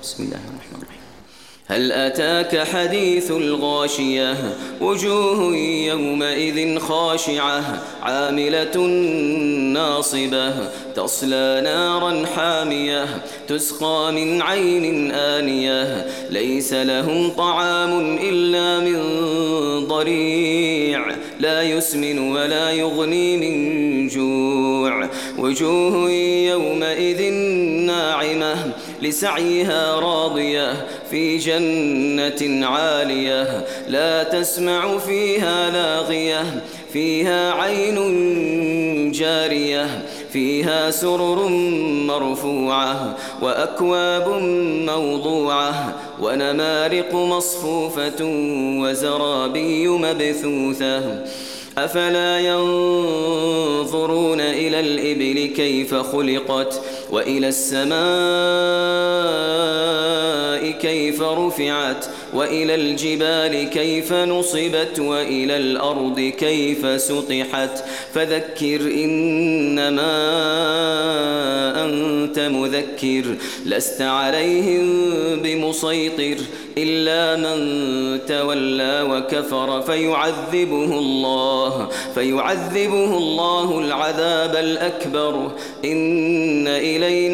بسم الله الرحمن الرحيم. هل أتاك حديث الغاشية وجوه يومئذ خاشعة عاملة ناصبة تصلى نارا حامية تسقى من عين آنية ليس لهم طعام إلا من ضريع لا يسمن ولا يغني من جوع وجوه يومئذ ناعمة لسعيها راضية في جنة عالية لا تسمع فيها لاغية فيها عين جارية فيها سرر مرفوعة وأكواب موضوعة ونمارق مصفوفة وزرابي مبثوثة أفلا ينظرون إلى الإبل كيف خلقت وإلى السماء كيف رفعت وإلى الجبال كيف نصبت وإلى الأرض كيف سطحت فذكر إنما أنت مذكر لست عليهم بمسيطر إلا من تولى وكفر فيعذبه الله العذاب الأكبر إن إلينا